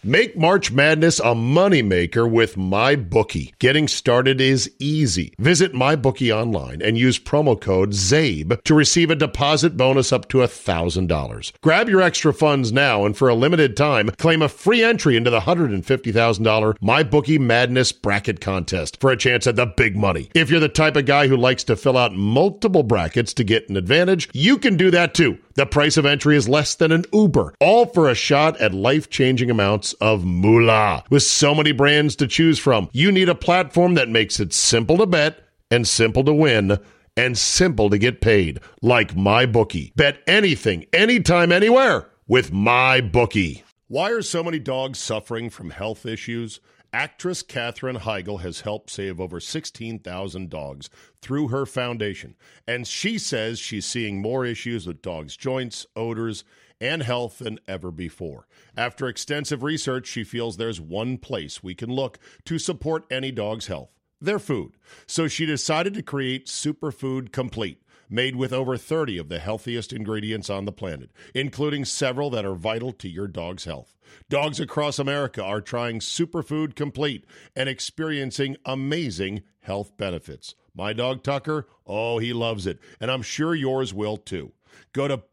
Make March Madness a moneymaker with MyBookie. Getting started is easy. Visit MyBookie online and use promo code ZABE to receive a deposit bonus up to $1,000. Grab your extra funds now and for a limited time, claim a free entry into the $150,000 MyBookie Madness Bracket Contest for a chance at the big money. If you're the type of guy who likes to fill out multiple brackets to get an advantage, you can do that too. The price of entry is less than an Uber, all for a shot at life-changing amounts of moolah. With so many brands to choose from, you need a platform that makes it simple to bet and simple to win and simple to get paid, like MyBookie. Bet anything, anytime, anywhere with MyBookie. Why are so many dogs suffering from health issues? Actress Katherine Heigl has helped save over 16,000 dogs through her foundation, and she says she's seeing more issues with dogs' joints, odors, and health than ever before. After extensive research, she feels there's one place we can look to support any dog's health: their food. So she decided to create Superfood Complete, made with over 30 of the healthiest ingredients on the planet, including several that are vital to your dog's health. Dogs across America are trying Superfood Complete and experiencing amazing health benefits. My dog Tucker, oh, he loves it, and I'm sure yours will too. Go to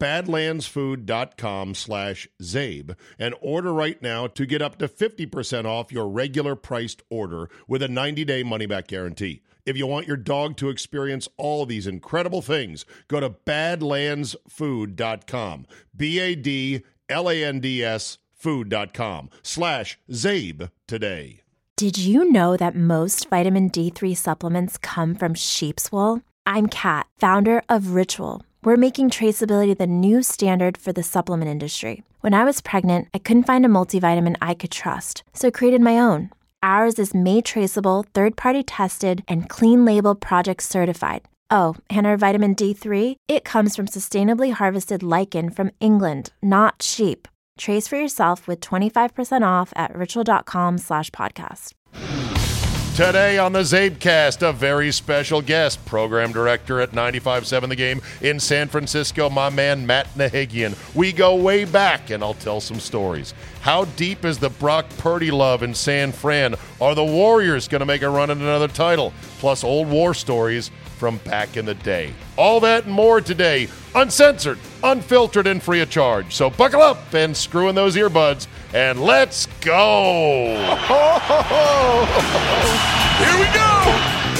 badlandsfood.com/ZABE and order right now to get up to 50% off your regular priced order with a 90-day money-back guarantee. If you want your dog to experience all of these incredible things, go to badlandsfood.com, BADLANDS food.com/ZABE today. Did you know that most vitamin D3 supplements come from sheep's wool? I'm Kat, founder of Ritual. We're making traceability the new standard for the supplement industry. When I was pregnant, I couldn't find a multivitamin I could trust, so I created my own. Ours is made traceable, third-party tested, and clean label project certified. Oh, and our vitamin D3? It comes from sustainably harvested lichen from England, not sheep. Trace for yourself with 25% off at ritual.com/podcast. Today on the Zabecast, a very special guest, program director at 95.7 The Game in San Francisco, my man Matt Nahigian. We go way back, and I'll tell some stories. How deep is the Brock Purdy love in San Fran? Are the Warriors going to make a run at another title? Plus old war stories from back in the day. All that and more today, uncensored, unfiltered, and free of charge. So buckle up and screw in those earbuds, and let's go! Here we go!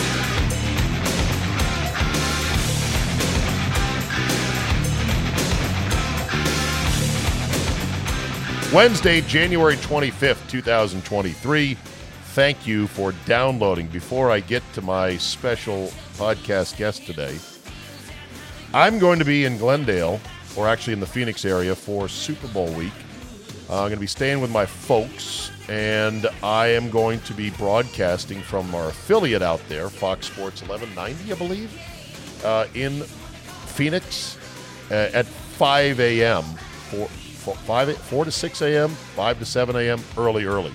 Wednesday, January 25th, 2023. Thank you for downloading. Before I get to my special podcast guest today, I'm going to be in Glendale, or actually in the Phoenix area, for Super Bowl week. I'm going to be staying with my folks, and I am going to be broadcasting from our affiliate out there, Fox Sports 1190, I believe, in Phoenix at 5 a.m., 4 to 6 a.m., 5 to 7 a.m., early.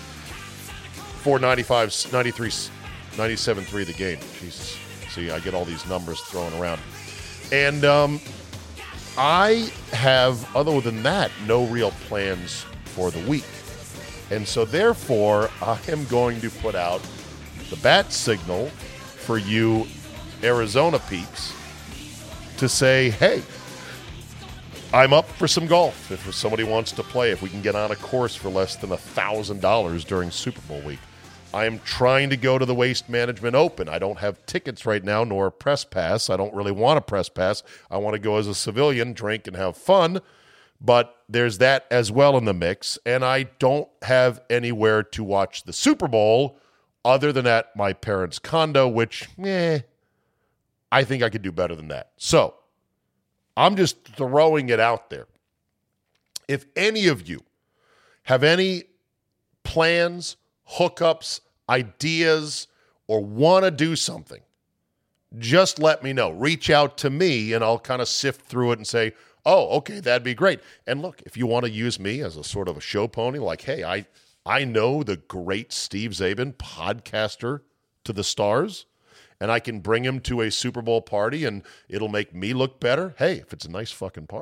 97.3 The Game. Jesus. See, I get all these numbers thrown around. And I have, other than that, no real plans for the week. And so, therefore, I am going to put out the bat signal for you Arizona peeps to say, hey, I'm up for some golf. If somebody wants to play, if we can get on a course for less than $1,000 during Super Bowl week. I am trying to go to the Waste Management Open. I don't have tickets right now, nor a press pass. I don't really want a press pass. I want to go as a civilian, drink, and have fun. But there's that as well in the mix. And I don't have anywhere to watch the Super Bowl other than at my parents' condo, which, I think I could do better than that. So I'm just throwing it out there. If any of you have any plans, hookups, ideas, or want to do something, just let me know. Reach out to me, and I'll kind of sift through it and say, oh, okay, that'd be great. And look, if you want to use me as a sort of a show pony, like, hey, I know the great Steve Zabin, podcaster to the stars, and I can bring him to a Super Bowl party, and it'll make me look better. Hey, if it's a nice fucking party,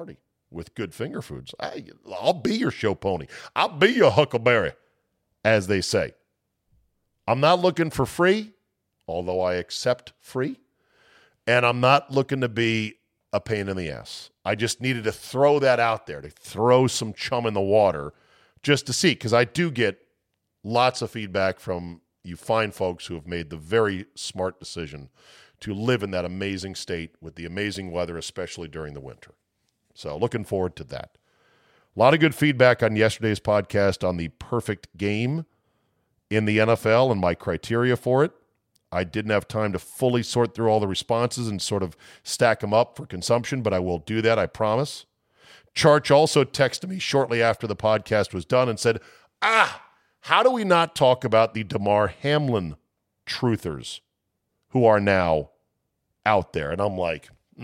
with good finger foods. I'll be your show pony. I'll be your huckleberry, as they say. I'm not looking for free, although I accept free. And I'm not looking to be a pain in the ass. I just needed to throw that out there, to throw some chum in the water just to see, because I do get lots of feedback from you fine folks who have made the very smart decision to live in that amazing state with the amazing weather, especially during the winter. So looking forward to that. A lot of good feedback on yesterday's podcast on the perfect game in the NFL and my criteria for it. I didn't have time to fully sort through all the responses and sort of stack them up for consumption, but I will do that, I promise. Charch also texted me shortly after the podcast was done and said, how do we not talk about the Damar Hamlin truthers who are now out there? And I'm like,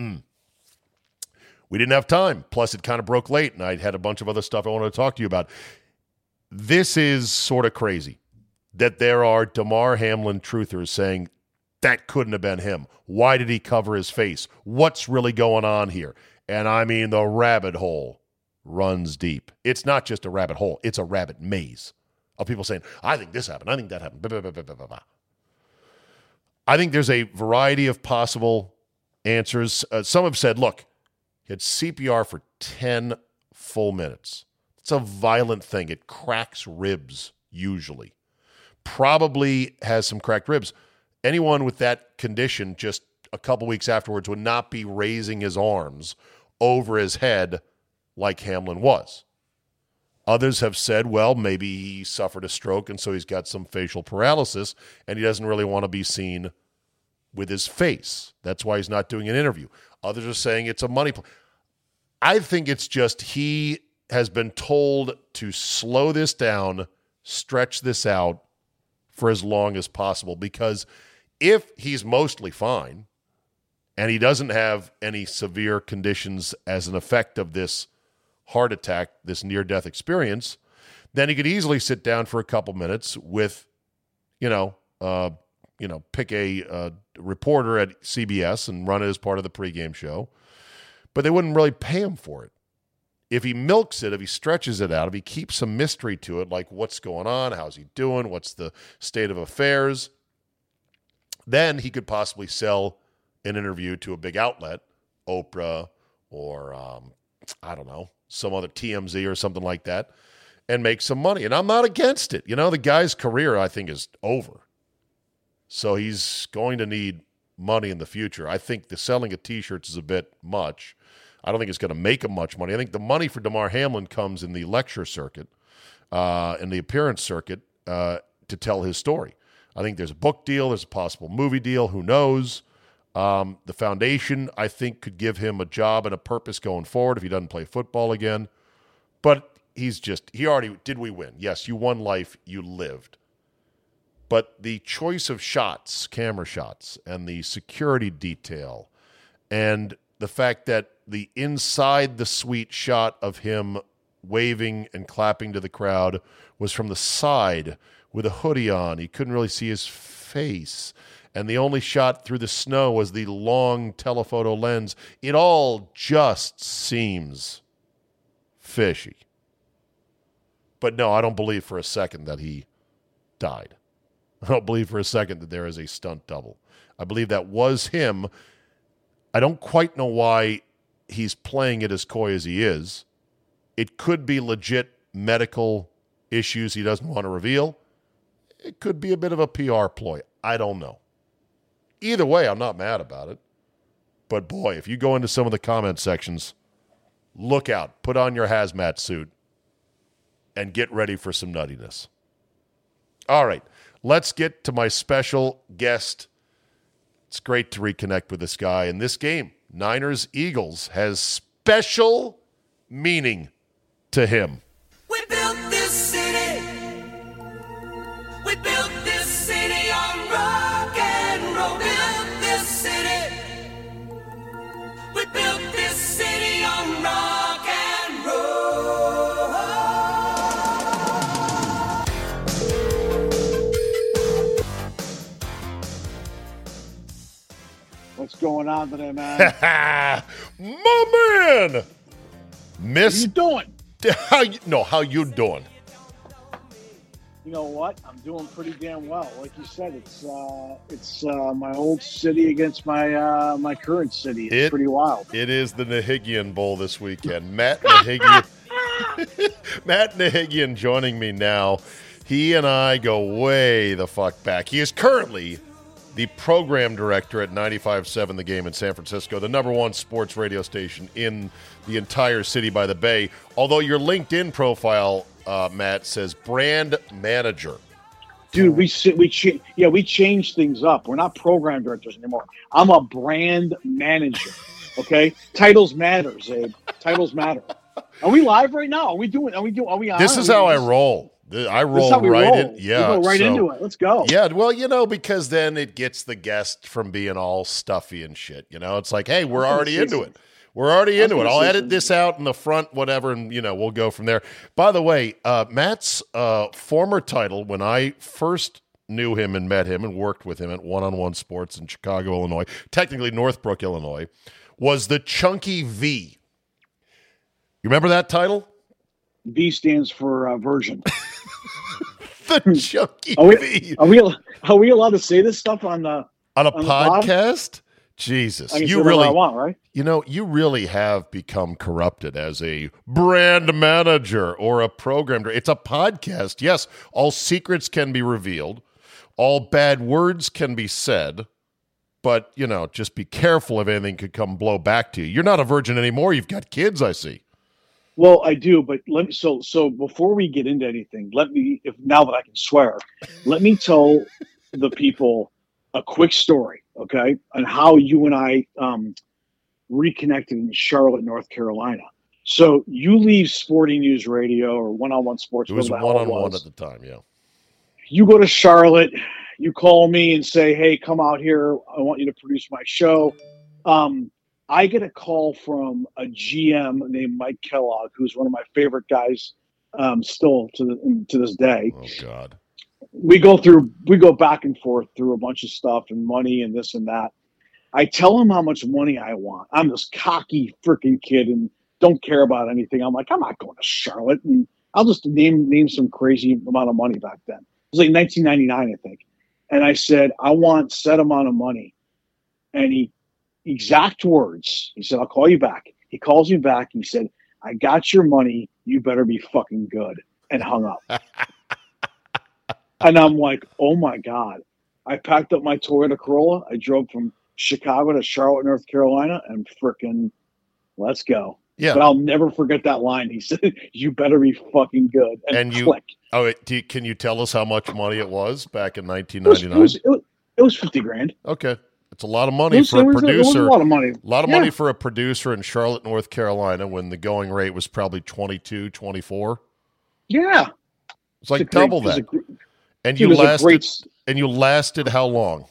we didn't have time. Plus, it kind of broke late, and I had a bunch of other stuff I wanted to talk to you about. This is sort of crazy that there are Damar Hamlin truthers saying that couldn't have been him. Why did he cover his face? What's really going on here? And I mean, the rabbit hole runs deep. It's not just a rabbit hole. It's a rabbit maze of people saying, I think this happened. I think that happened. Blah, blah, blah, blah, blah, blah. I think there's a variety of possible answers. Some have said, look, he had CPR for 10 full minutes. It's a violent thing. It cracks ribs, usually. Probably has some cracked ribs. Anyone with that condition just a couple weeks afterwards would not be raising his arms over his head like Hamlin was. Others have said, well, maybe he suffered a stroke and so he's got some facial paralysis and he doesn't really want to be seen with his face. That's why he's not doing an interview. Others are saying it's a money play. I think it's just he has been told to slow this down, stretch this out for as long as possible, because if he's mostly fine and he doesn't have any severe conditions as an effect of this heart attack, this near-death experience, then he could easily sit down for a couple minutes with, pick a reporter at CBS and run it as part of the pregame show, but they wouldn't really pay him for it. If he milks it, if he stretches it out, if he keeps some mystery to it, like what's going on, how's he doing, what's the state of affairs, then he could possibly sell an interview to a big outlet, Oprah or, some other TMZ or something like that, and make some money. And I'm not against it. The guy's career, I think, is over. So he's going to need money in the future. I think the selling of T-shirts is a bit much. I don't think it's going to make him much money. I think the money for Damar Hamlin comes in the lecture circuit, in the appearance circuit, to tell his story. I think there's a book deal. There's a possible movie deal. Who knows? The foundation, I think, could give him a job and a purpose going forward if he doesn't play football again. But did we win? Yes, you won life. You lived. But the choice of shots, camera shots, and the security detail, and the fact that the inside the suite shot of him waving and clapping to the crowd was from the side with a hoodie on. He couldn't really see his face. And the only shot through the snow was the long telephoto lens. It all just seems fishy. But no, I don't believe for a second that he died. I don't believe for a second that there is a stunt double. I believe that was him. I don't quite know why he's playing it as coy as he is. It could be legit medical issues he doesn't want to reveal. It could be a bit of a PR ploy. I don't know. Either way, I'm not mad about it. But boy, if you go into some of the comment sections, look out. Put on your hazmat suit and get ready for some nuttiness. All right, let's get to my special guest. It's great to reconnect with this guy. And this game, Niners-Eagles, has special meaning to him. We built this city. We built this city on rock and roll. Built this city. We built this city on rock and roll. What's going on today, man? My man! Miss, you doing? how you doing? You know what? I'm doing pretty damn well. Like you said, it's my old city against my current city. It's pretty wild. It is the Nahigian Bowl this weekend. Matt Nahigian, Matt Nahigian joining me now. He and I go way the fuck back. He is currently the program director at 95.7 The Game in San Francisco, the number one sports radio station in the entire city by the Bay. Although your LinkedIn profile, Matt, says brand manager. Dude, we changed things up. We're not program directors anymore. I'm a brand manager. Okay, titles matter, Zabe. Titles matter. Are we live right now? Are we on? This is how I roll. I roll right in. Yeah, we go right into it. Let's go. Yeah, well, because then it gets the guest from being all stuffy and shit. It's like, hey, we're already into it. We're already into it. I'll edit this out in the front, whatever, and we'll go from there. By the way, Matt's former title, when I first knew him and met him and worked with him at One-on-One Sports in Chicago, Illinois, technically Northbrook, Illinois, was the Chunky V. You remember that title? V stands for virgin. The Chunky V. Are we allowed to say this stuff on a podcast? Jesus, you really want, right? You really have become corrupted as a brand manager or a program director. It's a podcast. Yes, all secrets can be revealed, all bad words can be said, but just be careful if anything could come blow back to you. You're not a virgin anymore. You've got kids, I see. Well, I do, but let me. So before we get into anything, now that I can swear, let me tell the people a quick story, okay, on how you and I reconnected in Charlotte, North Carolina. So you leave Sporting News Radio or One-on-One Sports. It was One-on-One at the time, yeah. You go to Charlotte. You call me and say, "Hey, come out here. I want you to produce my show." I get a call from a GM named Mike Kellogg, who's one of my favorite guys still to this day. Oh, God. We go back and forth through a bunch of stuff and money and this and that. I tell him how much money I want. I'm this cocky freaking kid and don't care about anything. I'm like, I'm not going to Charlotte. And I'll just name some crazy amount of money back then. It was like 1999, I think. And I said, I want set amount of money. And exact words. He said, I'll call you back. He calls me back. He said, I got your money. You better be fucking good. And hung up. And I'm like, oh my God. I packed up my Toyota Corolla. I drove from Chicago to Charlotte, North Carolina, and frickin' let's go. Yeah. But I'll never forget that line. He said, you better be fucking good. And click. Can you tell us how much money it was back in 1999? It was $50,000. Okay. It's a lot of money for a producer. It was a lot of money. A lot of money for a producer in Charlotte, North Carolina, when the going rate was probably 22, 24. Yeah. It's like double that. And you lasted how long?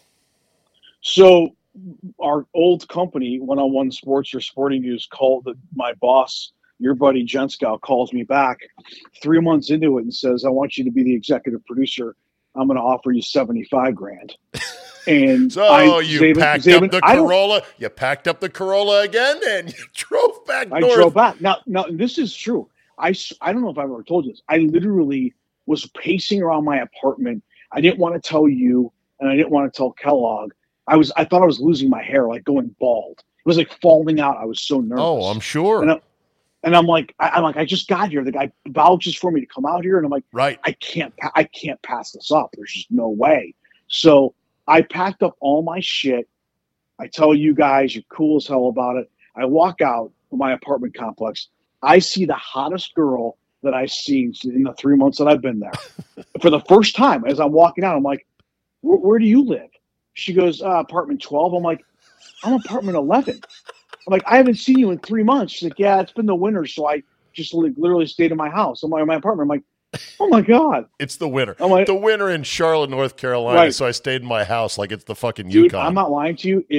So our old company, One-on-One Sports or Sporting News, called my boss, your buddy Jenskow, calls me back 3 months into it and says, I want you to be the executive producer. I'm going to offer you $75,000. And so you packed up the Corolla. You packed up the Corolla again, and you drove back north. I drove back. Now, this is true. I don't know if I've ever told you this. I literally was pacing around my apartment. I didn't want to tell you, and I didn't want to tell Kellogg. I thought I was losing my hair, like going bald. It was like falling out. I was so nervous. Oh, I'm sure. And I'm like, I just got here. The guy vouches for me to come out here, and I'm like, right. I can't pass this up. There's just no way. So I packed up all my shit. I tell you guys, you're cool as hell about it. I walk out of my apartment complex. I see the hottest girl that I've seen in the 3 months that I've been there. For the first time, as I'm walking out, I'm like, where do you live? She goes, apartment 12. I'm like, I'm apartment 11. I'm like, I haven't seen you in 3 months. She's like, yeah, it's been the winter, so I just literally stayed in my house. I'm like, in my apartment. I'm like, oh my God. It's the winter. Like, the winter in Charlotte, North Carolina, right. So I stayed in my house like it's the fucking Dude, Yukon. I'm not lying to you.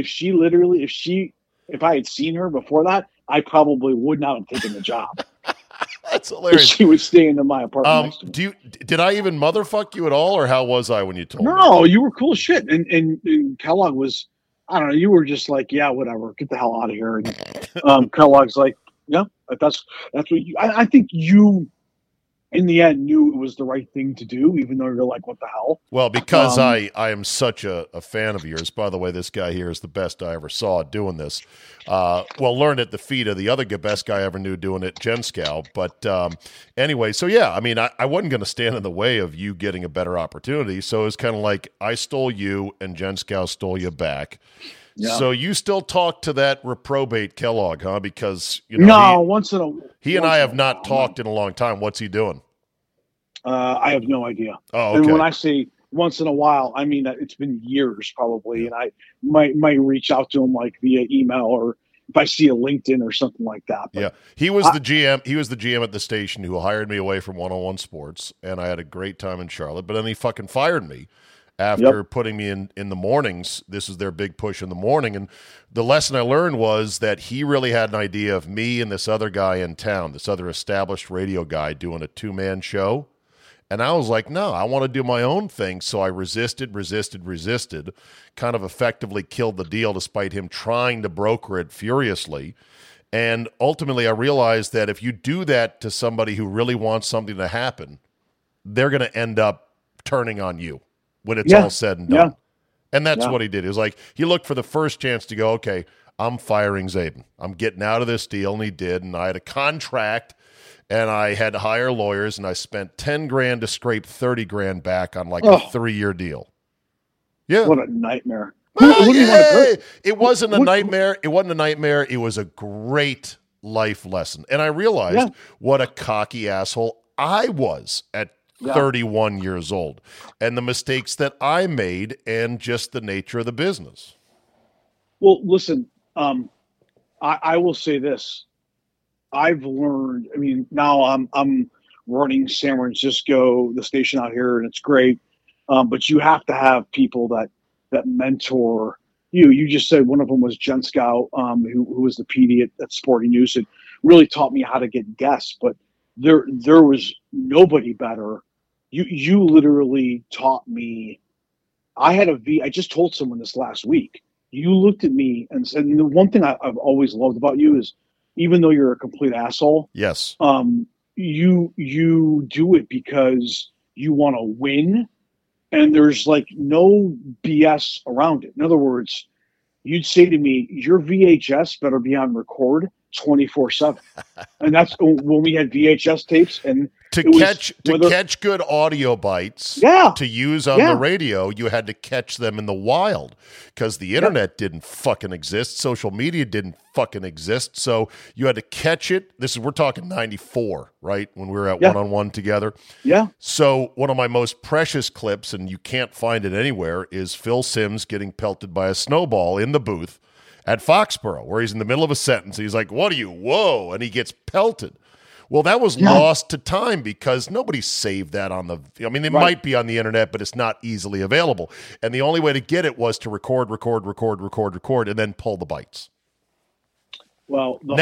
If I had seen her before that, I probably would not have taken the job. That's hilarious. She would stay in my apartment next to me. Did I even motherfuck you at all, or how was I when you told me? No, you were cool as shit. And Kellogg was, I don't know, you were just like, yeah, whatever, get the hell out of here. And Kellogg's like, Yeah, that's what I think you, in the end, knew it was the right thing to do, even though you're like, what the hell? Well, because I am such a fan of yours. By the way, this guy here is the best I ever saw doing this. Learned at the feet of the other best guy I ever knew doing it, Jen Scow. But anyway, so yeah, I mean, I wasn't going to stand in the way of you getting a better opportunity. So it was kind of like I stole you and Jen Scow stole you back. Yeah. So you still talk to that reprobate Kellogg, huh? Because he and I have not talked in a long time. What's he doing? I have no idea. Oh, okay. And when I say once in a while, I mean that it's been years probably, and I might reach out to him like via email or if I see a LinkedIn or something like that. But yeah, he was the GM. He was the GM at the station who hired me away from 101 Sports, and I had a great time in Charlotte. But then he fucking fired me after putting me in the mornings. This is their big push in the morning. And the lesson I learned was that he really had an idea of me and this other guy in town, this other established radio guy doing a two-man show. And I was like, no, I want to do my own thing. So I resisted, kind of effectively killed the deal despite him trying to broker it furiously. And ultimately I realized that if you do that to somebody who really wants something to happen, they're going to end up turning on you when it's all said and done. Yeah. And that's what he did. It was like he looked for the first chance to go, okay, I'm firing Zabin. I'm getting out of this deal, and he did. And I had a contract, and I had to hire lawyers, and I spent $10,000 to scrape $30,000 back on like a 3-year deal. Yeah. What a nightmare. It wasn't a nightmare. It wasn't a nightmare. It was a great life lesson. And I realized what a cocky asshole I was at 31 years old, and the mistakes that I made, and just the nature of the business. Well, listen, I will say this. I've learned, I mean, now I'm running San Francisco, the station out here, and it's great. But you have to have people that mentor you. You just said one of them was Jen Scow, who was the PD at Sporting News. It really taught me how to get guests, but there was nobody better. You literally taught me. I just told someone this last week. You looked at me and said, and the one thing I've always loved about you is, even though you're a complete asshole, yes, you do it because you want to win, and there's like no BS around it. In other words, you'd say to me, your VHS better be on record 24/7. And that's when we had VHS tapes, and to catch good audio bites to use on the radio, you had to catch them in the wild, because the internet didn't fucking exist. Social media didn't fucking exist. So you had to catch it. We're talking 94, right? When we were at one-on-one together. Yeah. So one of my most precious clips, and you can't find it anywhere, is Phil Simms getting pelted by a snowball in the booth at Foxborough, where he's in the middle of a sentence. He's like, what are you? Whoa. And he gets pelted. Well, that was lost to time because nobody saved that on the – I mean, it might be on the internet, but it's not easily available. And the only way to get it was to record, and then pull the bites. Well, the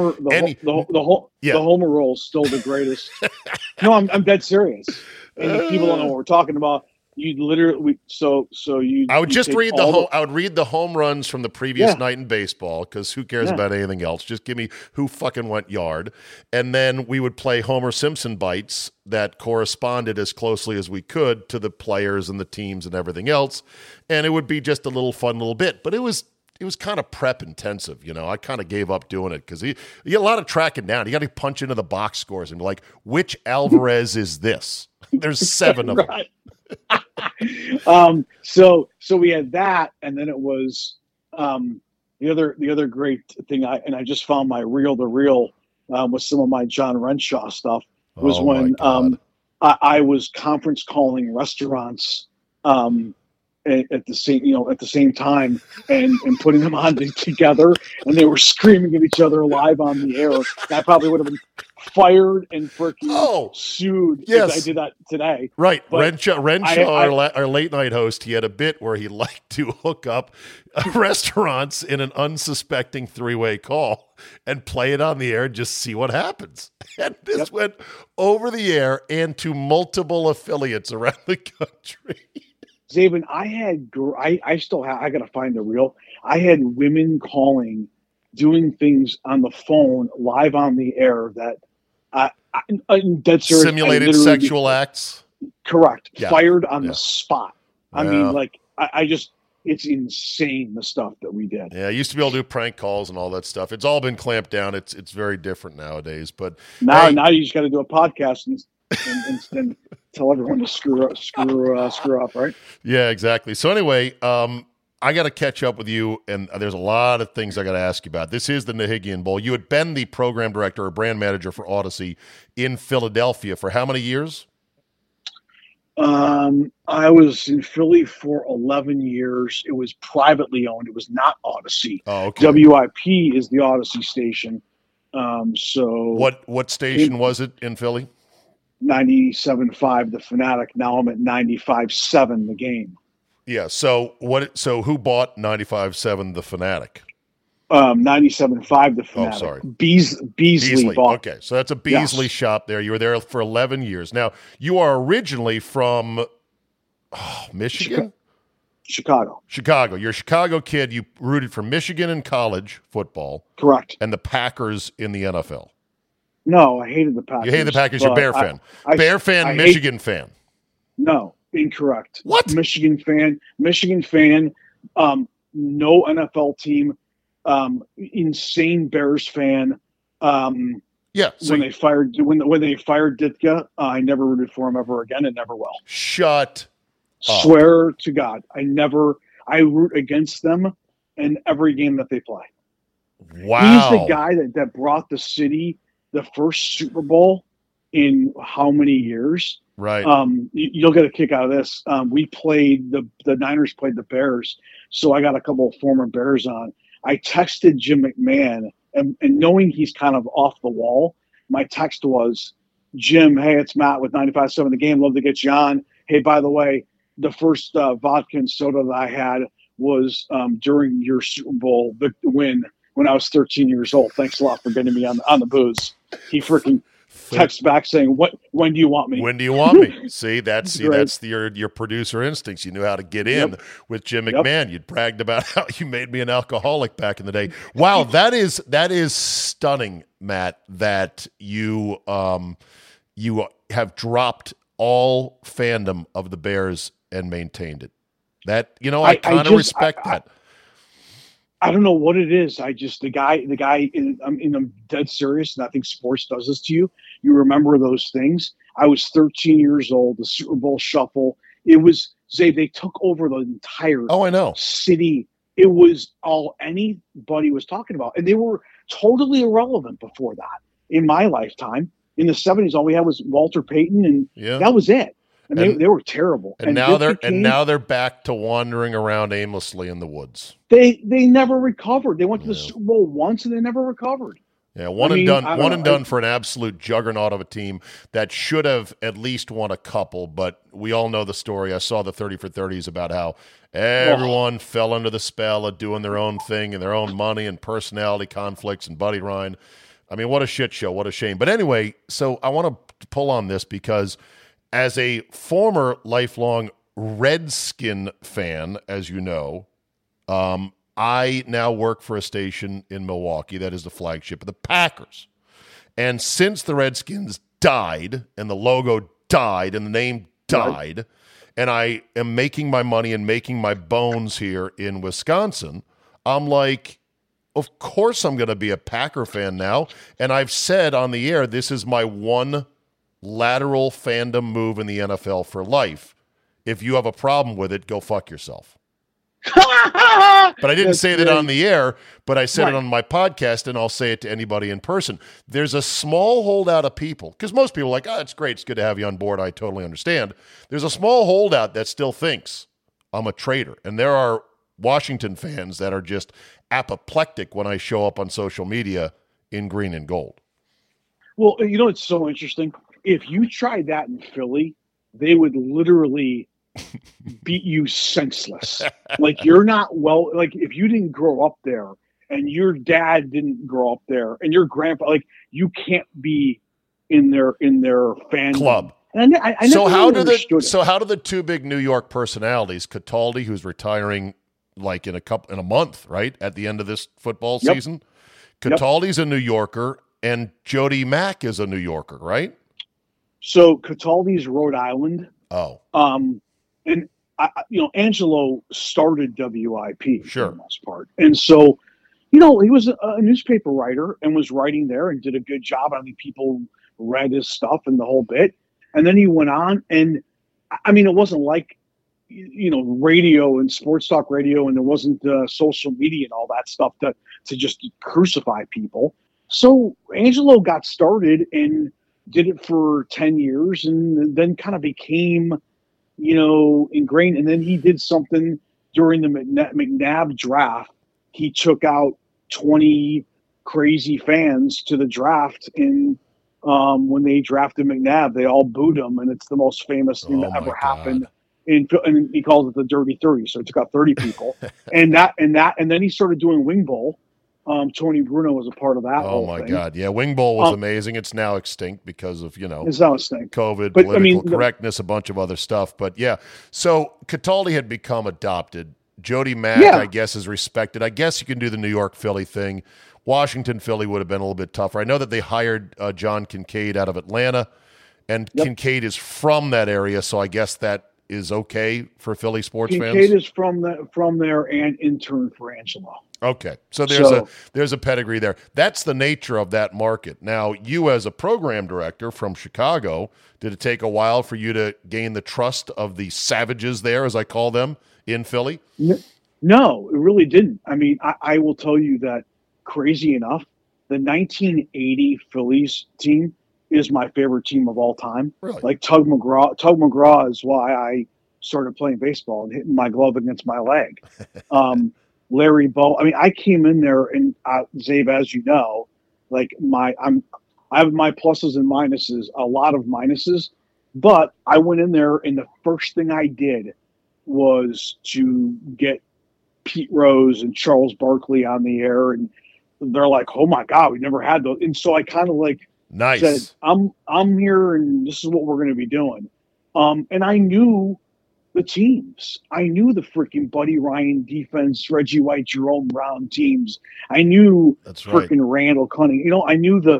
Homer roll is still the greatest. No, I'm dead serious. And people don't know what we're talking about. You literally I would just read I would read the home runs from the previous night in baseball, because who cares about anything else? Just give me who fucking went yard, and then we would play Homer Simpson bites that corresponded as closely as we could to the players and the teams and everything else, and it would be just a little fun little bit. But it was kind of prep intensive, you know. I kind of gave up doing it because you get a lot of tracking down. You got to punch into the box scores and be like, which Alvarez is this? There's 7 of them. So we had that, and then it was the other great thing. I just found my reel to reel with some of my John Renshaw stuff was when I was conference calling restaurants at the same time and putting them on together, and they were screaming at each other live on the air. I probably would have been fired and freaking sued if I did that today. Right. But Renshaw, our late night host, he had a bit where he liked to hook up restaurants in an unsuspecting 3-way call and play it on the air and just see what happens. And this went over the air and to multiple affiliates around the country. Zabin, I got to find the reel. I had women calling doing things on the phone live on the air that I'm dead serious. Simulated sexual acts. Correct. Yeah. Fired on the spot. I Yeah. mean, like, I just, it's insane the stuff that we did. Yeah, I used to be able to do prank calls and all that stuff. It's all been clamped down. It's very different nowadays. But Now, hey, now you just got to do a podcast and tell everyone to screw up, right? yeah, exactly. So anyway, I got to catch up with you, and there's a lot of things I got to ask you about. This is the Nahigian Bowl. You had been the program director or brand manager for Odyssey in Philadelphia for how many years? I was in Philly for 11 years. It was privately owned. It was not Odyssey. Oh, okay. WIP is the Odyssey station. So What station was it in Philly? 97.5 The Fanatic. Now I'm at 95.7 The Game. Yeah. So who bought 95.7 The Fanatic? 97.5 The Fanatic. Oh, sorry. Beasley bought. Okay, so that's a Beasley Yes. shop there. You were there for 11 years. Now, you are originally from Michigan? Chicago. Chicago. You're a Chicago kid. You rooted for Michigan in college football Correct. and the Packers in the NFL. No, I hated the Packers. You hate the Packers. You're a but Bear fan. I Bear fan, I hate- Michigan fan. No, incorrect. What? Michigan fan. No NFL team. Insane Bears fan. Yeah. So When they fired Ditka, I never rooted for him ever again, and never will. shut up. Swear to God, I root against them in every game that they play. Wow. He's the guy that brought the city the first Super Bowl in how many years? Right. You'll get a kick out of this. We played the Niners played the Bears, so I got a couple of former Bears on. I texted Jim McMahon, and knowing he's kind of off the wall, my text was, Jim, hey, it's Matt with 95.7 The Game. Love to get you on. Hey, by the way, the first vodka and soda that I had was during your Super Bowl win when I was 13 years old. Thanks a lot for getting me on the booze. He freaking texts back saying, when do you want me? When do you want me? See, that's Great. your producer instincts. You knew how to get in Yep. with Jim McMahon. You'd bragged about how you made me an alcoholic back in the day. Wow, that is stunning, Matt, that you have dropped all fandom of the Bears and maintained it. That, I kind of respect that. I don't know what it is. The guy, I'm dead serious, and I think sports does this to you. You remember those things. I was 13 years old, the Super Bowl shuffle. It was, they took over the entire Oh, I know. city. It was all anybody was talking about. And they were totally irrelevant before that. In my lifetime, in the 70s, all we had was Walter Payton, and Yeah. that was it. And And- they were terrible. And now Ditka they're back to wandering around aimlessly in the woods. They never recovered. They went to the Yeah. Super Bowl once and they never recovered. Yeah, one I and mean, done. I don't One know. and done for an absolute juggernaut of a team that should have at least won a couple. But we all know the story. I saw the 30 for 30s about how everyone fell under the spell of doing their own thing and their own money and personality conflicts and Buddy Ryan. I mean, what a shit show! What a shame. But anyway, so I want to pull on this because as a former lifelong Redskin fan, as you know, I now work for a station in Milwaukee that is the flagship of the Packers. And since the Redskins died and the logo died and the name died, and I am making my money and making my bones here in Wisconsin, I'm like, of course I'm going to be a Packer fan now. And I've said on the air, this is my one lateral fandom move in the NFL for life. If you have a problem with it, go fuck yourself. But I didn't That's say that great. on the air, but I said Right. it on my podcast, and I'll say it to anybody in person. There's a small holdout of people, because most people are like, oh, it's great, it's good to have you on board, I totally understand. There's a small holdout that still thinks I'm a traitor, and there are Washington fans that are just apoplectic when I show up on social media in green and gold. Well, it's so interesting. If you tried that in Philly, they would literally beat you senseless. Like, you're not if you didn't grow up there and your dad didn't grow up there and your grandpa, like, you can't be in their fan Club. And I So never how really do understood it. how do the two big New York personalities, Cataldi, who's retiring like in a month, right at the end of this football Yep. season, Cataldi's a New Yorker, and Jody Mack is a New Yorker, right? So Cataldi's Rhode Island. Oh. And Angelo started WIP Sure. for the most part. And so, he was a newspaper writer and was writing there and did a good job. I mean, people read his stuff and the whole bit. And then he went on, and I mean, it wasn't like, radio and sports talk radio, and there wasn't social media and all that stuff to just crucify people. So Angelo got started and did it for 10 years and then kind of became, ingrained. And then he did something during the McNabb draft. He took out 20 crazy fans to the draft, and when they drafted McNabb, they all booed him, and it's the most famous thing that ever happened. And he calls it the Dirty 30. So he took out 30 people, and then he started doing Wing Bowl. Tony Bruno was a part of that. Oh my God. Yeah. Wing Bowl was amazing. It's now extinct because of, it's now extinct. COVID, but, political correctness, a bunch of other stuff. But yeah. So Cataldi had become adopted. Jody Mack, I guess, is respected. I guess you can do the New York Philly thing. Washington Philly would have been a little bit tougher. I know that they hired John Kincaid out of Atlanta, and Kincaid is from that area. So I guess that is okay for Philly sports fans. Kincaid is from there and intern for Angelo. Okay, so there's a pedigree there. That's the nature of that market. Now, you as a program director from Chicago, did it take a while for you to gain the trust of the savages there, as I call them, in Philly? No, it really didn't. I mean, I will tell you that, crazy enough, the 1980 Phillies team is my favorite team of all time. Really? Like Tug McGraw is why I started playing baseball and hitting my glove against my leg. Larry Bow. I mean, I came in there and Zabe, as you know, like I have my pluses and minuses, a lot of minuses, but I went in there and the first thing I did was to get Pete Rose and Charles Barkley on the air, and they're like, "Oh my God, we never had those." And so I kind of said, "I'm here, and this is what we're going to be doing." And I knew the teams. I knew the freaking Buddy Ryan defense, Reggie White, Jerome Brown teams. I knew freaking Randall Cunningham. I knew the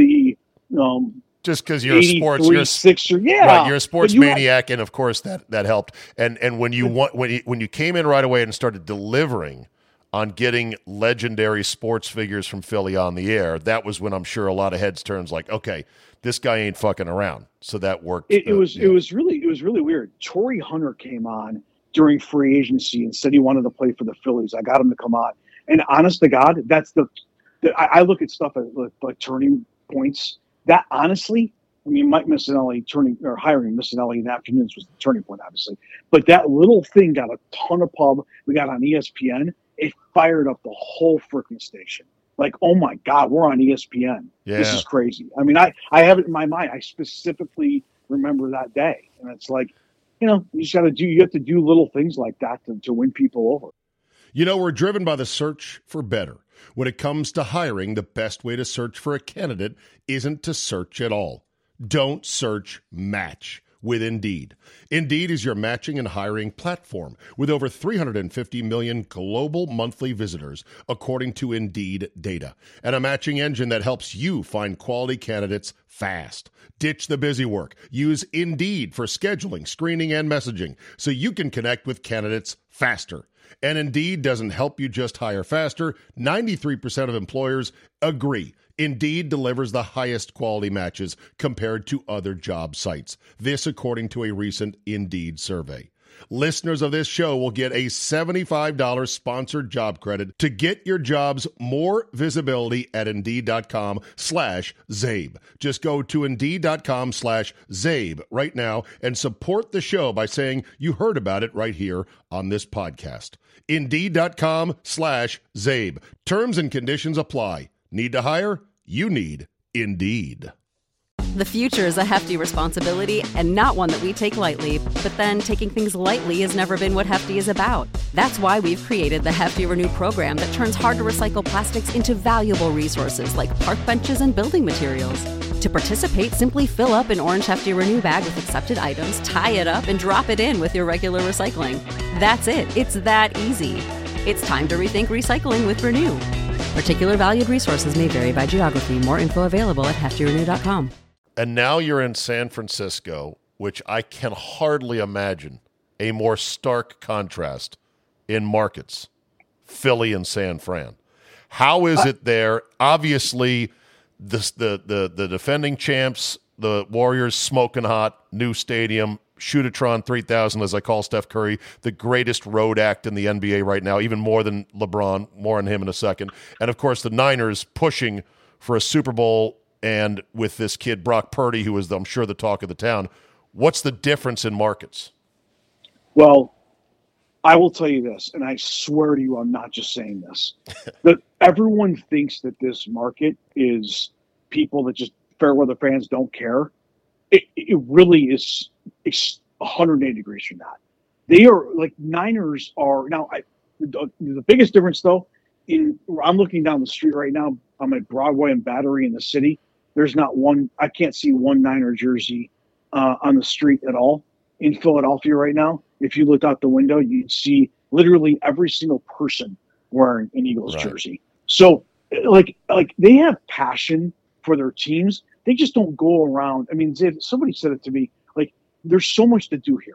just because you're a Sixer, right, you're a sports maniac, and of course that helped. And when you came in right away and started delivering on getting legendary sports figures from Philly on the air, that was when I'm sure a lot of heads turns like, okay, this guy ain't fucking around. So that worked. It was really weird. Torrey Hunter came on during free agency and said he wanted to play for the Phillies. I got him to come on, and honest to God, that's I look at stuff like turning points. That honestly, I mean, Mike Missinelli hiring Missinelli in the afternoons was the turning point, obviously. But that little thing got a ton of pub. We got on ESPN. It fired up the whole freaking station. Like, oh my God, we're on ESPN. Yeah. This is crazy. I mean, I have it in my mind. I specifically remember that day. And it's like, you have to do little things like that to win people over. We're driven by the search for better. When it comes to hiring, the best way to search for a candidate isn't to search at all. Don't search, match with Indeed. Indeed is your matching and hiring platform with over 350 million global monthly visitors, according to Indeed data, and a matching engine that helps you find quality candidates fast. Ditch the busy work. Use Indeed for scheduling, screening, and messaging so you can connect with candidates faster. And Indeed doesn't help you just hire faster. 93% of employers agree. Indeed delivers the highest quality matches compared to other job sites. This according to a recent Indeed survey. Listeners of this show will get a $75 sponsored job credit to get your jobs more visibility at Indeed.com/Zabe. Just go to Indeed.com/Zabe right now and support the show by saying you heard about it right here on this podcast. Indeed.com/Zabe. Terms and conditions apply. Need to hire? You need Indeed. The future is a hefty responsibility and not one that we take lightly. But then taking things lightly has never been what Hefty is about. That's why we've created the Hefty Renew program that turns hard-to-recycle plastics into valuable resources like park benches and building materials. To participate, simply fill up an orange Hefty Renew bag with accepted items, tie it up, and drop it in with your regular recycling. That's it. It's that easy. It's time to rethink recycling with Renew. Particular valued resources may vary by geography. More info available at heftyrenew.com. And now you're in San Francisco, which I can hardly imagine a more stark contrast in markets, Philly and San Fran. How is it there? Obviously, the defending champs, the Warriors, smoking hot, new stadium, Shootatron 3000, as I call Steph Curry, the greatest road act in the NBA right now, even more than LeBron, more on him in a second. And, of course, the Niners pushing for a Super Bowl, and with this kid, Brock Purdy, who is, I'm sure, the talk of the town. What's the difference in markets? Well, I will tell you this, and I swear to you, I'm not just saying this. That everyone thinks that this market is people that just fair weather fans don't care. It really is 180 degrees from that. They are like Niners are now. The biggest difference, though, I'm looking down the street right now. I'm at Broadway and Battery in the city. There's not one. I can't see one Niner jersey on the street at all in Philadelphia right now. If you looked out the window, you'd see literally every single person wearing an Eagles jersey. So, like they have passion for their teams. They just don't go around. I mean, somebody said it to me. Like, there's so much to do here.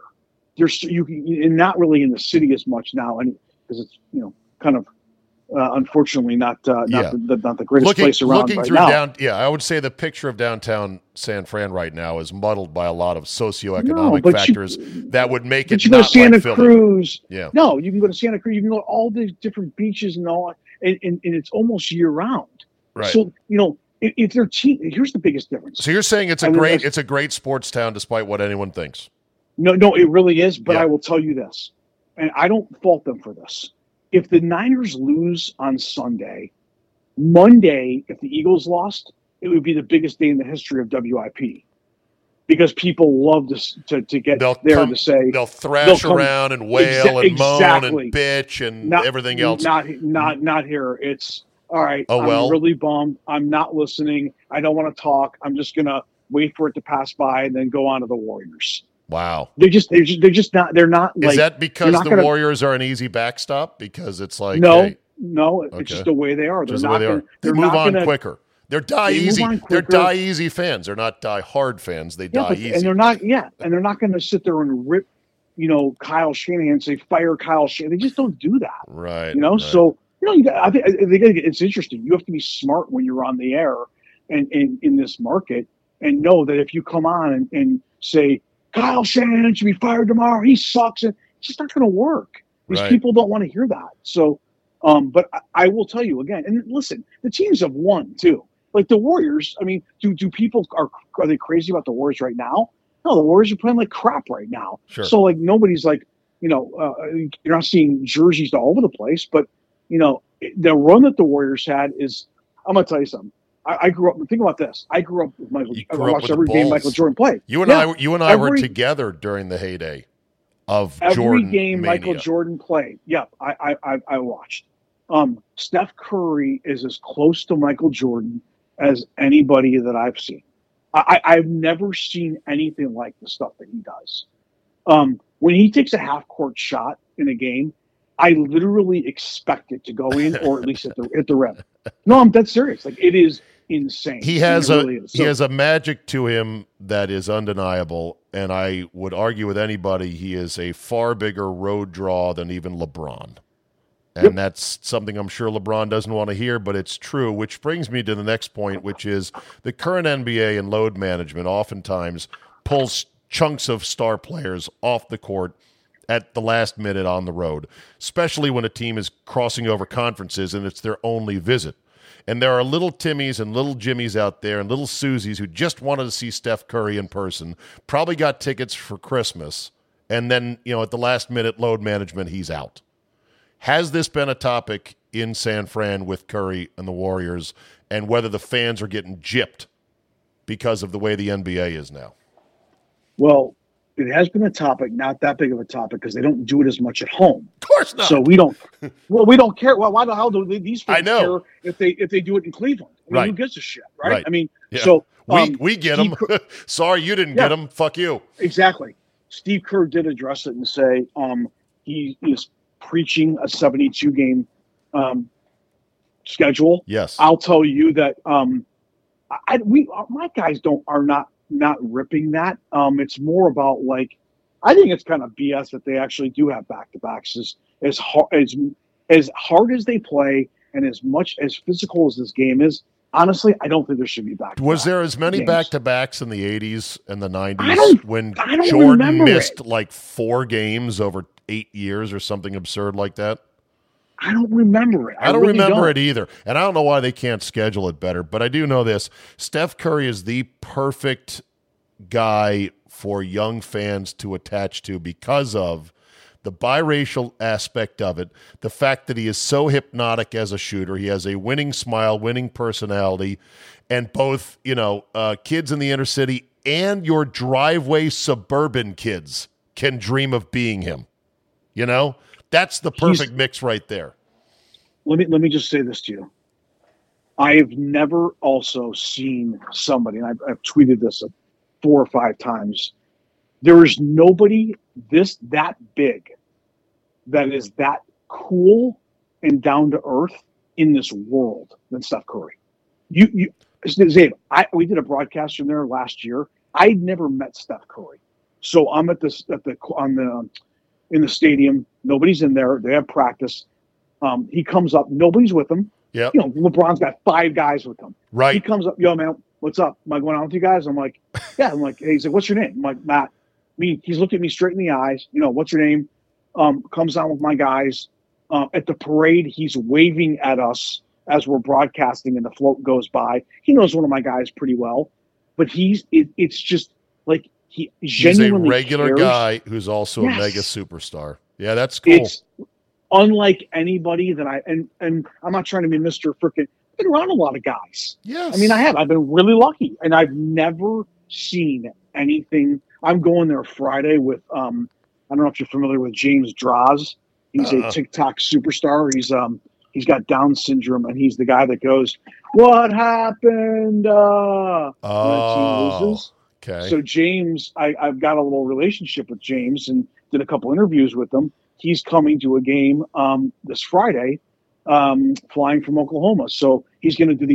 And not really in the city as much now, because it's kind of unfortunately not the greatest place around looking right through now. I would say the picture of downtown San Fran right now is muddled by a lot of socioeconomic factors that would make it you not go to Santa like Philly. Cruz. Yeah. No, you can go to Santa Cruz. You can go to all the different beaches and all, and it's almost year round. Right. So if their team, here's the biggest difference. So you're saying it's a great sports town, despite what anyone thinks. No, it really is. But I will tell you this, and I don't fault them for this. If the Niners lose on Sunday, Monday, if the Eagles lost, it would be the biggest day in the history of WIP, because people love to get to say they'll thrash around and wail and moan and bitch and everything else. Not here. It's all right. Oh, well. I'm really bummed. I'm not listening. I don't want to talk. I'm just gonna wait for it to pass by and then go on to the Warriors. Wow. They're just not. They're not. Is that because the Warriors are an easy backstop? Because it's like no. It's just the way they are. They move on quicker. They're die easy. They're die easy fans. They're not die hard fans. They die easy. And they're not. Yeah, and they're not going to sit there and rip, Kyle Shanahan and say fire Kyle Shanahan. They just don't do that. Right. Right. So I think it's interesting. You have to be smart when you're on the air and in this market, and know that if you come on and say Kyle Shanahan should be fired tomorrow, he sucks, and it's just not going to work. These people don't want to hear that. So, but I will tell you again, and listen, the teams have won too. Like the Warriors, I mean, do people are they crazy about the Warriors right now? No, the Warriors are playing like crap right now. Sure. So like nobody's like, you're not seeing jerseys all over the place, but the run that the Warriors had is, I'm gonna tell you something. I grew up. Think about this. I grew up with Michael. I watched every game Michael Jordan played. You and I were together during the heyday of Jordan. Every game mania. Michael Jordan played. Yeah, I watched. Steph Curry is as close to Michael Jordan as anybody that I've seen. I've never seen anything like the stuff that he does. When he takes a half-court shot in a game, I literally expect it to go in or at least hit the rim. No, I'm dead serious. Like, it is insane. He has a magic to him that is undeniable, and I would argue with anybody he is a far bigger road draw than even LeBron. And that's something I'm sure LeBron doesn't want to hear, but it's true, which brings me to the next point, which is the current NBA and load management oftentimes pulls chunks of star players off the court at the last minute on the road, especially when a team is crossing over conferences and it's their only visit. And there are little Timmys and little Jimmys out there and little Susies who just wanted to see Steph Curry in person, probably got tickets for Christmas, and then, at the last minute load management, he's out. Has this been a topic in San Fran with Curry and the Warriors, and whether the fans are getting gypped because of the way the NBA is now? Well, it has been a topic, not that big of a topic, because they don't do it as much at home. Of course not. So we don't. Well, we don't care. Well, why the hell do these fans care if they do it in Cleveland? I mean, who gives a shit, right? I mean, so we get them. Sorry, you didn't get them. Fuck you. Exactly. Steve Kerr did address it and say he is preaching a 72 game schedule. Yes. I'll tell you that my guys are not ripping that. It's more about like, I think it's kind of BS that they actually do have back-to-backs. As hard as they play and as much as physical as this game is, honestly, I don't think there should be back-to-back. Was there as many games. Back-to-backs in the 80s and the 90s when Jordan missed like 4 games over 8 years or something absurd like that? I don't remember it. I don't remember it either. And I don't know why they can't schedule it better, but I do know this. Steph Curry is the perfect guy for young fans to attach to because of the biracial aspect of it, the fact that he is so hypnotic as a shooter. He has a winning smile, winning personality, and both, kids in the inner city and your driveway suburban kids can dream of being him. That's the perfect mix right there. Let me just say this to you. I have never also seen somebody, and I've tweeted this 4 or 5 times. There is nobody that big that is that cool and down to earth in this world than Steph Curry. Zabe, we did a broadcast from there last year. I'd never met Steph Curry, so I'm in the stadium. Nobody's in there. They have practice. He comes up. Nobody's with him. Yeah. LeBron's got 5 guys with him. Right. He comes up. Yo, man, what's up? Am I going out with you guys? I'm like, yeah. I'm like, hey. He's like, what's your name? I'm like, Matt. He's looked at me straight in the eyes. What's your name? Comes down with my guys. At the parade, he's waving at us as we're broadcasting, and the float goes by. He knows one of my guys pretty well, but it's just like he genuinely he's a regular cares. Guy who's also a mega superstar. Yeah, that's cool. It's unlike anybody that and I'm not trying to be Mr. Frickin'. I've been around a lot of guys. Yes. I mean, I have. I've been really lucky, and I've never seen anything. I'm going there Friday with I don't know if you're familiar with James Draws. He's a TikTok superstar. He's got Down syndrome, and he's the guy that goes, "What happened?" When the team loses. Okay. So James, I've got a little relationship with James and did a couple interviews with him. He's coming to a game this Friday, flying from Oklahoma. So he's going to do the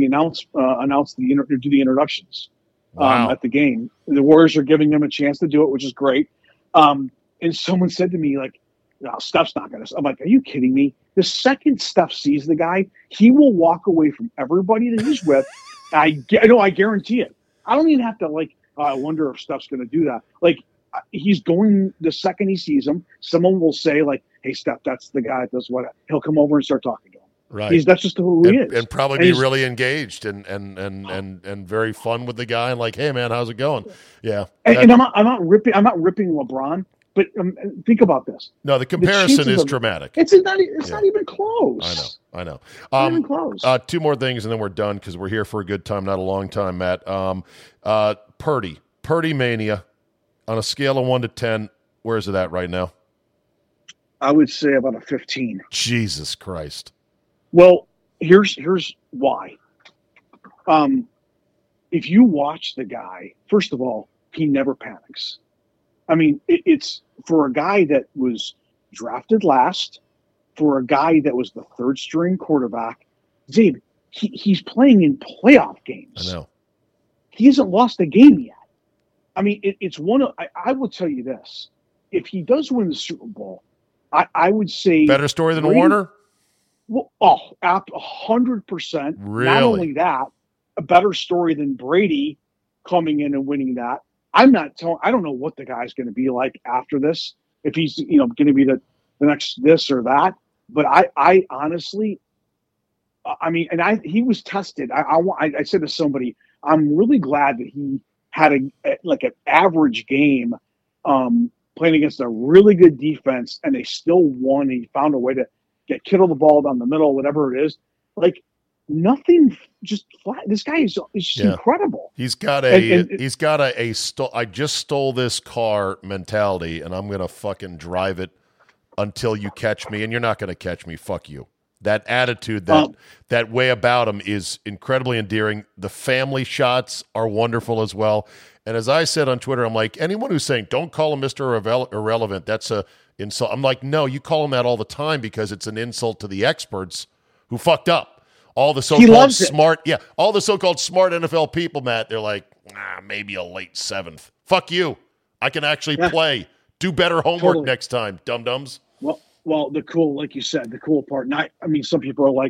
do the introductions at the game. The Warriors are giving him a chance to do it, which is great. And someone said to me, like, "No, Steph's not going to." I'm like, "Are you kidding me?" The second Steph sees the guy, he will walk away from everybody that he's with. I guarantee it. I don't even have to I wonder if Steph's going to do that. Like, he's going the second he sees him. Someone will say, like, "Hey, Steph, that's the guy that does what." He'll come over and start talking to him. Right. That's just who he is. And probably be really engaged and very fun with the guy. And like, "Hey, man, how's it going?" Yeah. And I'm not ripping LeBron, but think about this. No, the comparison is dramatic. It's not even close. I know. Not even close. 2 more things, and then we're done because we're here for a good time, not a long time, Matt. Purdy mania. On a scale of 1 to 10, where is it at right now? I would say about a 15. Jesus Christ. Well, here's why. If you watch the guy, first of all, he never panics. I mean, it's for a guy that was drafted last, for a guy that was the 3rd string quarterback. Zabe, he's playing in playoff games. I know. He hasn't lost a game yet. I mean, it's one of. I will tell you this: if he does win the Super Bowl, I would say better story than Warner. Well, 100%. Really? Not only that, a better story than Brady coming in and winning that. I don't know what the guy's going to be like after this. If he's going to be the next this or that. But I honestly, I mean, and he was tested. I said to somebody, I'm really glad that he had an average game playing against a really good defense, and they still won. He found a way to get Kittle the ball down the middle, whatever it is. Like, nothing, just flat. This guy is just incredible. He's got a I just stole this car mentality, and I'm gonna fucking drive it until you catch me, and you're not gonna catch me. Fuck you. That attitude, that way about him is incredibly endearing. The family shots are wonderful as well. And as I said on Twitter, I'm like, anyone who's saying, don't call him Mr. Irrelevant, that's a insult. I'm like, no, you call him that all the time because it's an insult to the experts who fucked up. all the He so-called loves it. all the so-called smart NFL people, Matt, they're like, maybe a late 7th. Fuck you. I can actually play. Do better homework Totally. next time, dum-dums. Well, the cool, like you said, the cool part. And I mean, some people are like,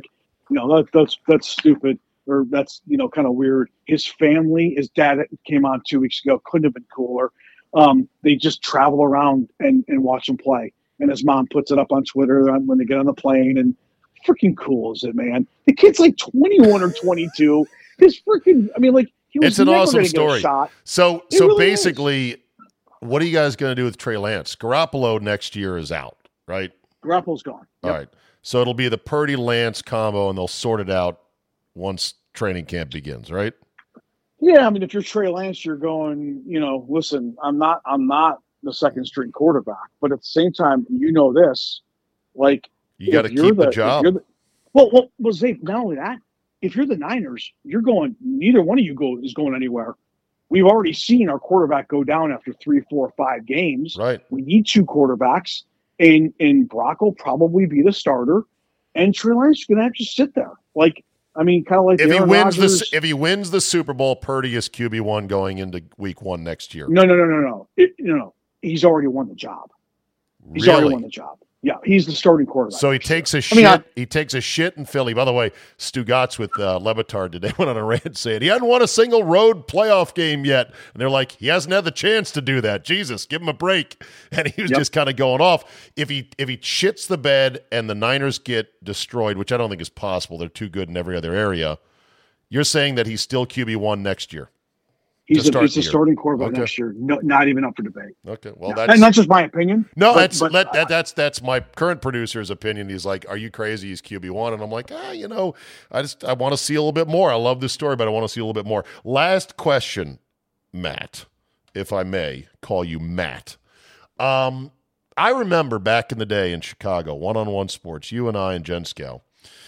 that's stupid, or that's kind of weird. His family, his dad came on 2 weeks ago, couldn't have been cooler. They just travel around and watch him play, and his mom puts it up on Twitter when they get on the plane. And freaking cool is it, man? The kid's like 21 or 22. His freaking, I mean, like he was It's an never awesome gonna get a story. shot. So It really basically, what are you guys going to do with Trey Lance? Garoppolo next year is out, right? Garoppolo's gone. All right. So it'll be the Purdy-Lance combo, and they'll sort it out once training camp begins, right? Yeah, I mean, if you're Trey Lance, you're going, listen, I'm not the second string quarterback, but at the same time, this, like You got to if you're keep the job. Well, Zay, not only that, if you're the Niners, you're going. Neither one of you is going anywhere. We've already seen our quarterback go down after 3, 4, 5 games. Right. We need 2 quarterbacks, and Brock will probably be the starter, and Trey Lance is going to have to sit there. Like, I mean, kind of like If he Aaron wins Rodgers. if he wins the Super Bowl, Purdy is QB1 going into Week 1 next year. No. No. He's already won the job. He's already won the job. Yeah, he's the starting quarterback. So he takes a shit. I mean, he takes a shit in Philly. By the way, Stu Gatz with Levitard today went on a rant saying he hadn't won a single road playoff game yet, and they're like, he hasn't had the chance to do that. Jesus, give him a break. And he was just kind of going off. If he shits the bed and the Niners get destroyed, which I don't think is possible, they're too good in every other area. You're saying that he's still QB1 next year. He's to start a the year. starting quarterback Okay. next year. No, not even up for debate. Okay, well And that's just my opinion. No, but- that's my current producer's opinion. He's like, "Are you crazy? He's QB1," and I'm like, I want to see a little bit more. I love this story, but I want to see a little bit more. Last question, Matt, if I may call you Matt. I remember back in the day in Chicago, one-on-one sports, you and I and Jen Scow,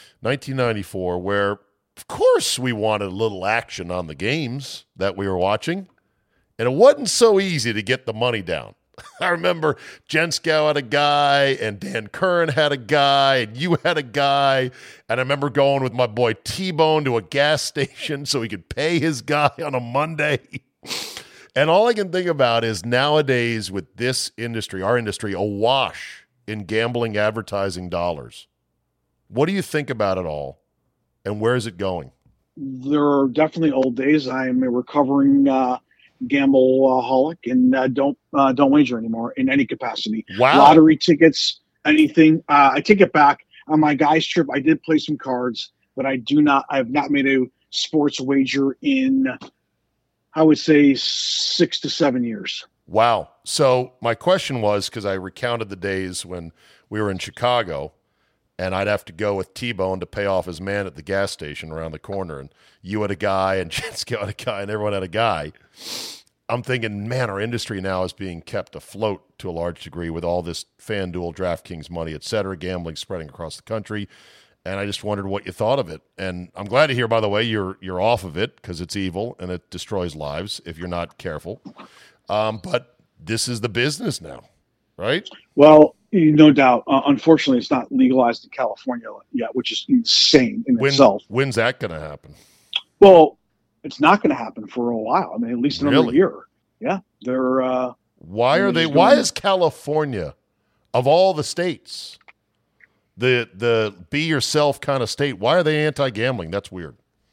1994, where of course we wanted a little action on the games that we were watching. And it wasn't so easy to get the money down. I remember Jen Scow had a guy, and Dan Curran had a guy, and you had a guy. And I remember going with my boy T-Bone to a gas station so he could pay his guy on a Monday. And all I can think about is nowadays with this industry, our industry, awash in gambling advertising dollars. What do you think about it all? And where is it going? There are definitely old days. I'm a recovering gamble-holic, and don't wager anymore in any capacity. Wow. Lottery tickets, anything. I take it back. On my guys' trip, I did play some cards, but I have not made a sports wager in, I would say, 6 to 7 years. Wow. So my question was, because I recounted the days when we were in Chicago, and I'd have to go with T-Bone to pay off his man at the gas station around the corner, and you had a guy, and Jensko had a guy, and everyone had a guy. I'm thinking, man, our industry now is being kept afloat to a large degree with all this FanDuel, DraftKings money, et cetera, gambling spreading across the country. And I just wondered what you thought of it. And I'm glad to hear, by the way, you're off of it because it's evil and it destroys lives if you're not careful. But this is the business now, right? Well, no doubt. Unfortunately, it's not legalized in California yet, which is insane in itself. When's that going to happen? Well, it's not going to happen for a while. I mean, at least another Really? year. Yeah, they're. Why are they? just Why doing- is California, of all the states, the be yourself kind of state? Why are they anti-gambling? That's weird.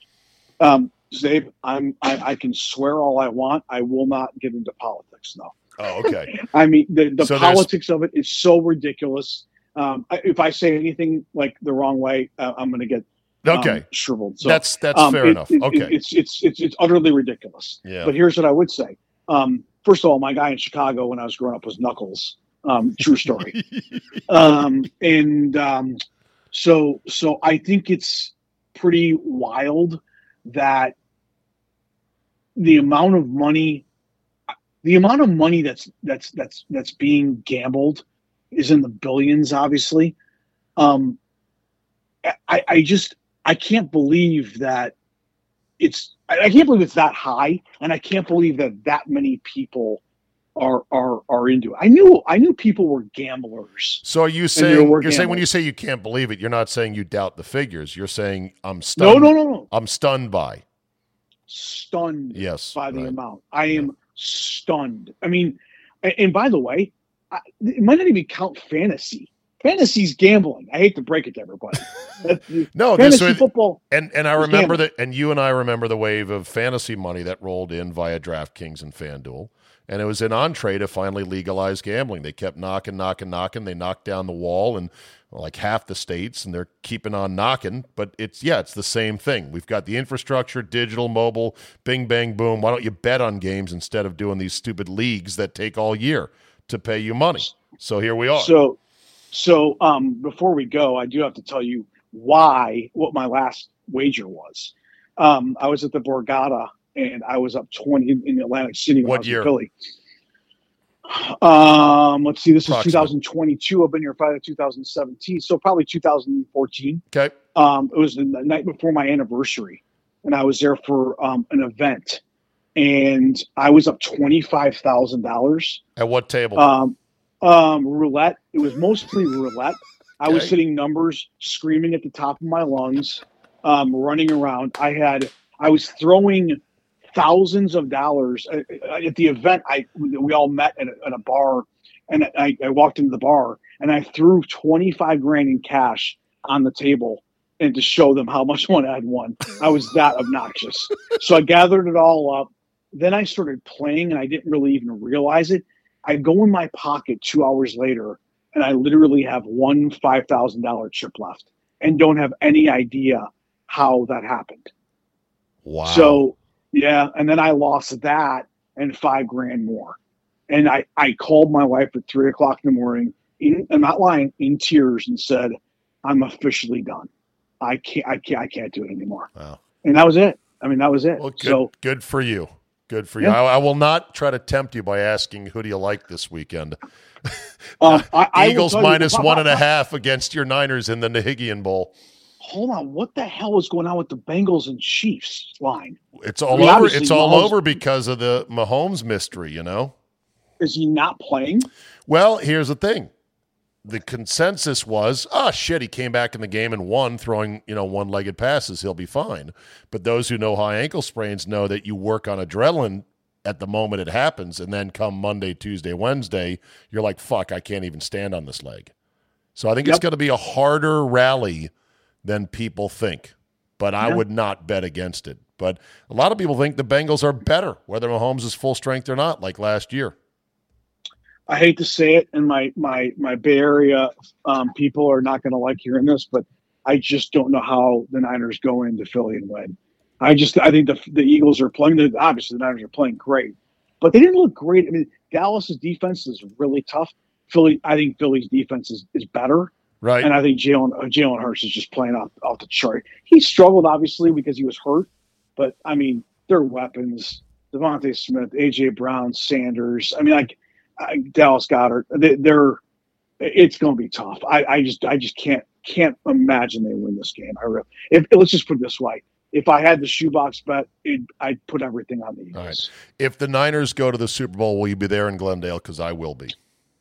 Zabe, I can swear all I want. I will not get into politics, though. Oh, okay. I mean, the So there's- politics of it is so ridiculous. If I say anything like the wrong way, I'm going to get Okay. shriveled. So That's fair enough. Okay. It's utterly ridiculous. Yeah. But here's what I would say. First of all, my guy in Chicago when I was growing up was Knuckles. True story. So I think it's pretty wild that the amount of money that's being gambled is in the billions, obviously. I can't believe that I can't believe it's that high, and I can't believe that many people are into it. I knew people were gamblers. So are you saying you're saying when you say you can't believe it, you're not saying you doubt the figures. You're saying I'm stunned. No. I'm stunned by. Stunned by the right. amount. I am stunned. I mean, and by the way, it might not even count fantasy. Fantasy's gambling. I hate to break it to everybody. No, fantasy football. And I remember that, and you and I remember the wave of fantasy money that rolled in via DraftKings and FanDuel. And it was an entree to finally legalize gambling. They kept knocking. They knocked down the wall in like half the states, and they're keeping on knocking. But it's the same thing. We've got the infrastructure, digital, mobile, bing, bang, boom. Why don't you bet on games instead of doing these stupid leagues that take all year to pay you money? So here we are. So before we go, I do have to tell you what my last wager was. I was at the Borgata, and I was up 20 in Atlantic City when I was in Philly. Let's see, this is 2022. I've been here probably 2017, so probably 2014. Okay. It was the night before my anniversary, and I was there for an event, and I was up $25,000. At what table? Roulette. It was mostly roulette. I was hitting numbers, screaming at the top of my lungs, running around. I was throwing thousands of dollars at the event. We all met at a bar, and I walked into the bar and I threw 25 grand in cash on the table, and to show them how much money I'd won. I was that obnoxious. So I gathered it all up. Then I started playing, and I didn't really even realize it. I go in my pocket 2 hours later, and I literally have one $5,000 chip left and don't have any idea how that happened. Wow. So, yeah, and then I lost that and $5 grand more. And I called my wife at 3 o'clock in the morning, I'm not lying, in tears, and said, I'm officially done. I can't do it anymore. Wow. And that was it. I mean, that was it. Well, good for you. Good for you. Yeah. I will not try to tempt you by asking who do you like this weekend. Eagles minus 1.5 against your Niners in the Nahigian Bowl. Hold on, what the hell is going on with the Bengals and Chiefs line? It's all over. It's all over because of the Mahomes mystery. You know, is he not playing? Well, here's the thing. The consensus was, he came back in the game and won, throwing, one-legged passes. He'll be fine. But those who know high ankle sprains know that you work on adrenaline at the moment it happens, and then come Monday, Tuesday, Wednesday, you're like, fuck, I can't even stand on this leg. So I think it's going to be a harder rally than people think. But I would not bet against it. But a lot of people think the Bengals are better, whether Mahomes is full strength or not, like last year. I hate to say it, and my Bay Area people are not going to like hearing this, but I just don't know how the Niners go into Philly and win. I think the Eagles are playing. Obviously, the Niners are playing great, but they didn't look great. I mean, Dallas's defense is really tough. I think Philly's defense is better, right? And I think Jalen Hurts is just playing off the chart. He struggled obviously because he was hurt, but I mean, their weapons: Devontae Smith, AJ Brown, Sanders. I mean, Dallas Goedert, it's going to be tough. I just can't imagine they win this game. Let's just put it this way: if I had the shoebox bet, I'd put everything on the Eagles. All right. If the Niners go to the Super Bowl, will you be there in Glendale? Because I will be.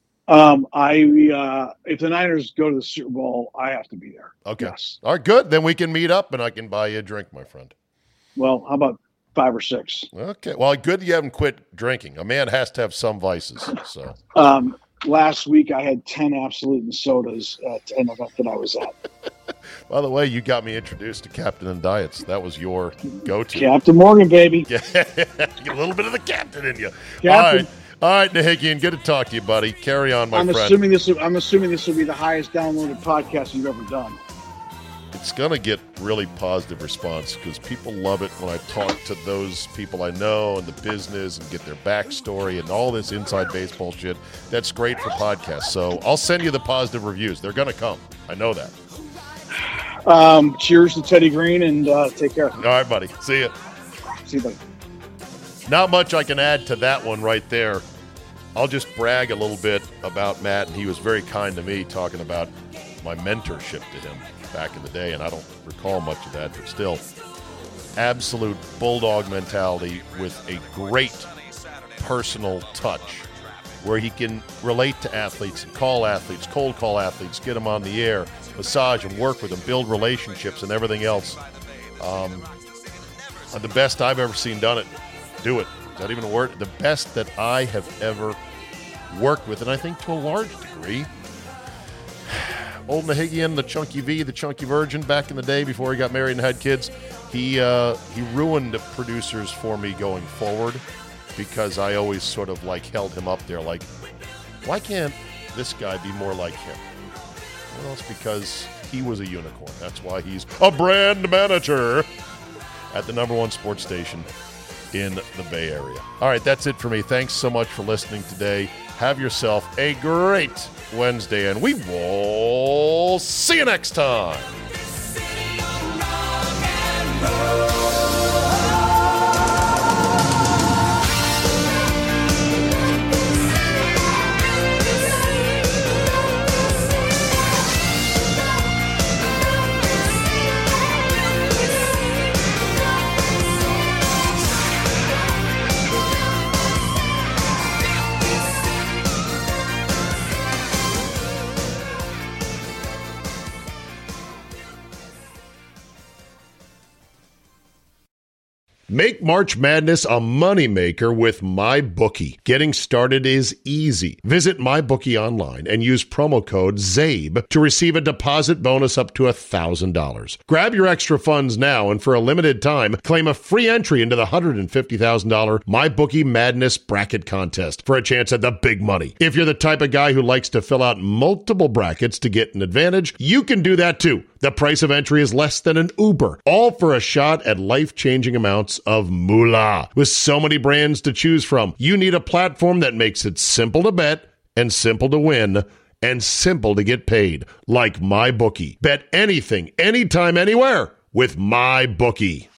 If the Niners go to the Super Bowl, I have to be there. Okay. Yes. All right. Good. Then we can meet up, and I can buy you a drink, my friend. Well, how about 5 or 6? Okay. Well, good you haven't quit drinking. A man has to have some vices. So. Last week I had 10 Absolute sodas at an event that I was at. By the way, you got me introduced to Captain and Diets. That was your go-to. Captain Morgan, baby. Yeah, a little bit of the captain in you. Captain. All right, Nahigian, good to talk to you, buddy. Carry on, my friend. I'm assuming this will be the highest downloaded podcast you've ever done. It's going to get really positive response because people love it when I talk to those people I know and the business and get their backstory and all this inside baseball shit. That's great for podcasts. So I'll send you the positive reviews. They're going to come. I know that. Cheers to Teddy Green and take care. All right, buddy. See you. See you, buddy. Not much I can add to that one right there. I'll just brag a little bit about Matt, and he was very kind to me talking about my mentorship to him back in the day, and I don't recall much of that, but still, absolute bulldog mentality with a great personal touch where he can relate to athletes and call athletes, cold call athletes, get them on the air, massage and work with them, build relationships and everything else. The best I've ever seen done it. Do it. Is that even a word? The best that I have ever worked with, and I think to a large degree, Old Nahigian, the Chunky V, the Chunky Virgin, back in the day before he got married and had kids, he ruined producers for me going forward because I always sort of like held him up there like, why can't this guy be more like him? Well, it's because he was a unicorn. That's why he's a brand manager at the number one sports station in the Bay Area. All right, that's it for me. Thanks so much for listening today. Have yourself a great Wednesday, and we will see you next time. Make March Madness a moneymaker with MyBookie. Getting started is easy. Visit MyBookie online and use promo code ZABE to receive a deposit bonus up to $1,000. Grab your extra funds now and for a limited time, claim a free entry into the $150,000 MyBookie Madness Bracket Contest for a chance at the big money. If you're the type of guy who likes to fill out multiple brackets to get an advantage, you can do that too. The price of entry is less than an Uber, all for a shot at life-changing amounts of moolah. With so many brands to choose from, you need a platform that makes it simple to bet and simple to win and simple to get paid, like MyBookie. Bet anything, anytime, anywhere with MyBookie.